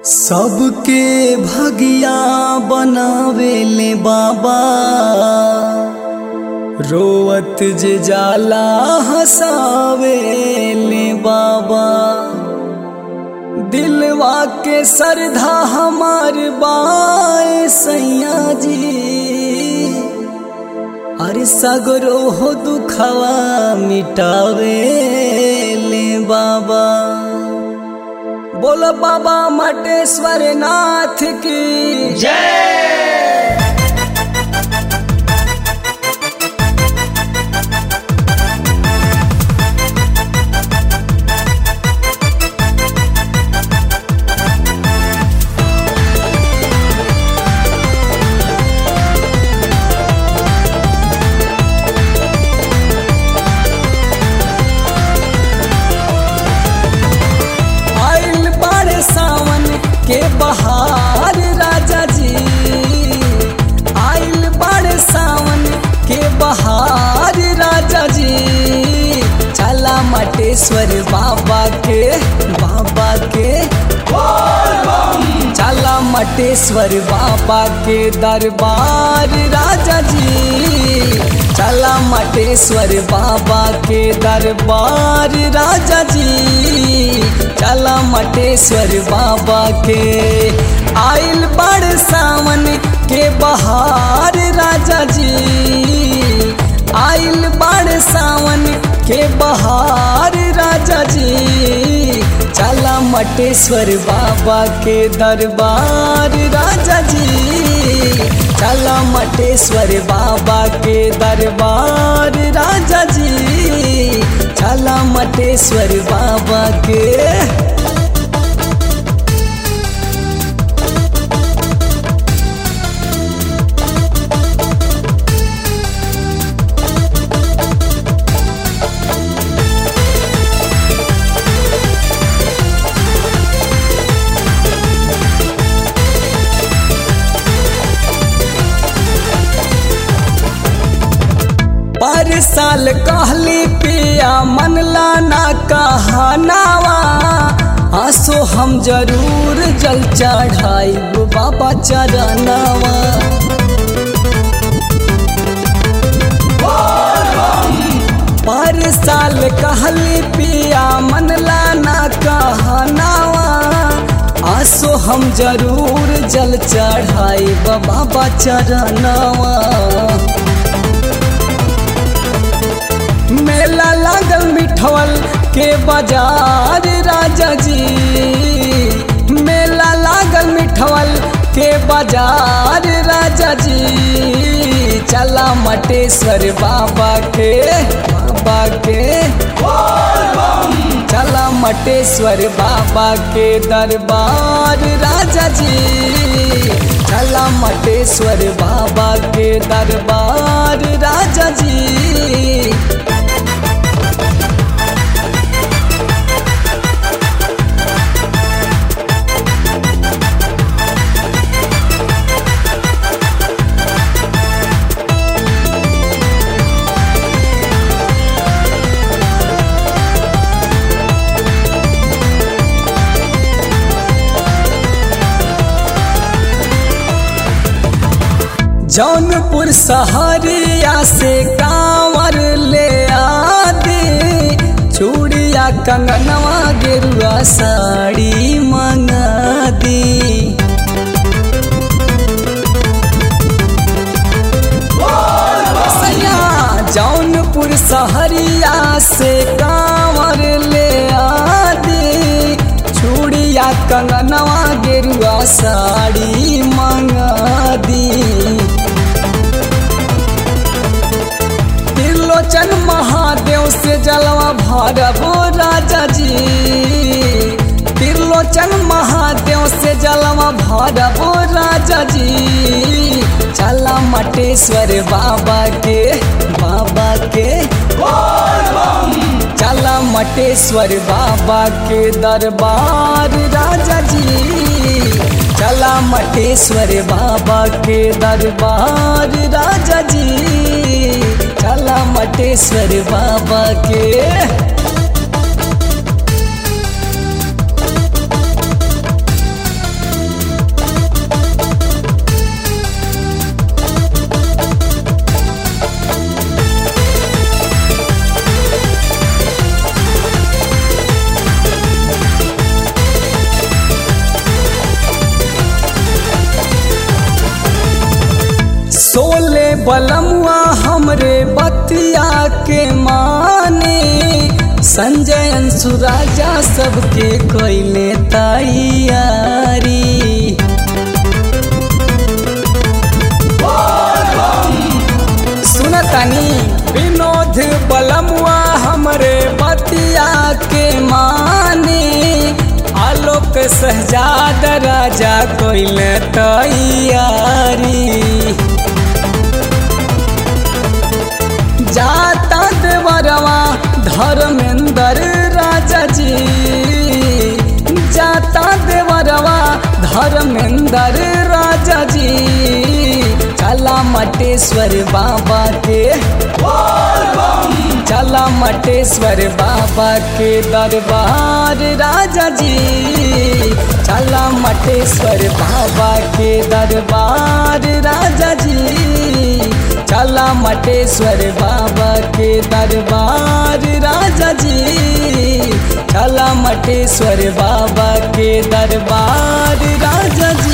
सबके भगिया बनावेले बाबा, रोवत जे जाला हंसावेले बाबा। दिलवा के सरधा हमार बाए सैया जी, अरे सगरो हो दुखवा मिटावेले बाबा। बोलो बाबा मटेश्वर नाथ की जय। के बहार राजा जी आइल बड़े सावन के बहार राजा जी। चला मटेश्वर बाबा के चला मटेश्वर बाबा के दरबार राजा जी। चला मटेश्वर बाबा के दरबार राजा जी। चला मटेश्वर बाबा के आइल बड़ सावन के बहार राजा जी। आइल बड़ सावन के बहार राजा जी। चला मटेश्वर बाबा के दरबार राजा जी। चला मटेश्वर बाबा के दरबार राजा जी। चला मटेश्वर बाबा के। पर साल कहली पिया मनला ना कहनावा, आसो हम जरूर जल चढ़ाइब बाबा चरनावा। पर साल कहली पिया मनला ना कहनावा, आसो हम जरूर जल चढ़ाइब बाबा चरनावा। मेला लागल मिठवल के बाजार राजा जी। मेला लागल मिठवल के बाजार राजा जी। चला मटेश्वर बाबा के चला मटेश्वर बाबा के दरबार राजा जी। चला मटेश्वर बाबा के दरबार राजा जी। जौनपुर सहरिया से कांवर ले आदि, चूड़िया कंगनवा गेरुआ साड़ी मंगा दी। जौनपुर सहरिया से कांवर ले आदि, चूड़िया कंगनवा गेरुआ साड़ी मंगा दी। त्रिलोचन महादेव से जलवा भरबो राजा जी। त्रिलोचन महादेव से जलवा भरबो राजा जी। चला मटेश्वर बाबा के चला मटेश्वर बाबा के दरबार राजा जी। चला मटेश्वर बाबा के दरबार राजा जी। चला मटेश्वर बाबा के। बलमुआ हमरे बतिया के माने, संजय अंशु राजा सबके कोइले तैयारी। सुनतानी विनोद बलमुआ हमरे बतिया के माने, आलोक शहजाद राजा कोइले तैयारी। जाता देवरवा धर्मेंद्र राजा जी, जाता देवरवा धर्मेंद्र राजा जी, चला मटेश्वर बाबा के, चला मटेश्वर बाबा के दरबार राजा जी, चला मटेश्वर बाबा के दरबार राजा जी, चला मटेश्वर बाबा के दरबार राजा जी, चला मटेश्वर बाबा के दरबार राजा जी।